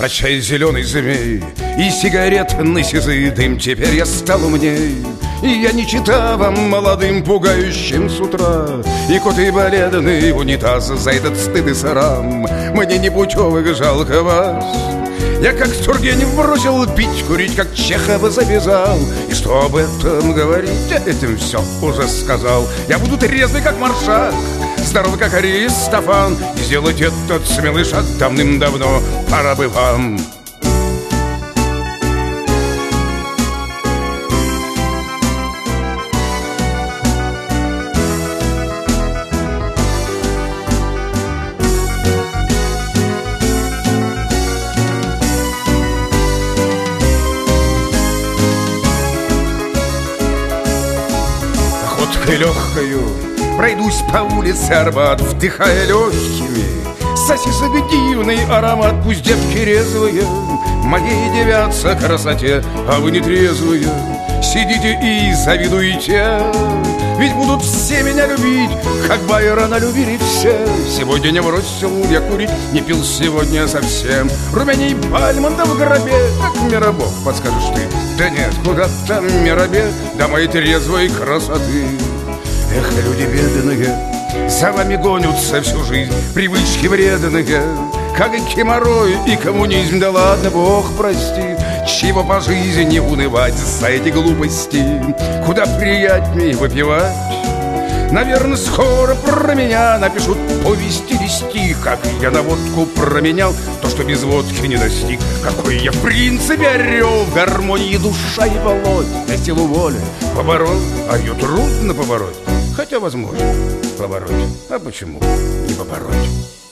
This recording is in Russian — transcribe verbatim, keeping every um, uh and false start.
За чай зеленый змей и сигаретный сизый дым. Теперь я стал умней, и я не читал вам молодым, пугающим с утра. И кот и бледный унитаз за этот стыд и срам. Мне не путевых жалко вас. Я как Тургенев бросил пить, курить, как Чехов завязал. И что об этом говорить, я этим все уже сказал. Я буду трезвый, как Маршак, здоровый, как Аристофан. И сделать этот смелый шаг давным-давно пора бы вам. Легкою пройдусь по улице Арбат, вдыхая легкими сосисок дивный аромат. Пусть девки резвые моей девятся красоте, а вы не трезвые сидите и завидуете. Ведь будут все меня любить, как Байрона любили все. Сегодня не бросил я курить, не пил сегодня совсем. Румяней Бальмонта в гробе, как Миробог, подскажешь ты. Да нет, куда там Миробе, до моей трезвой красоты. Эх, люди бедные, за вами гонятся всю жизнь привычки вредные, как и геморрой и коммунизм. Да ладно, Бог прости, чего по жизни не унывать за эти глупости. Куда приятнее выпивать. Наверное, скоро про меня напишут повесть или стих, как я на водку променял то, что без водки не достиг. Какой я в принципе орел, в гармонии душа и волоть. На силу воли поборол, а ее трудно побороть. Хотя возможно побороть, а почему не побороть?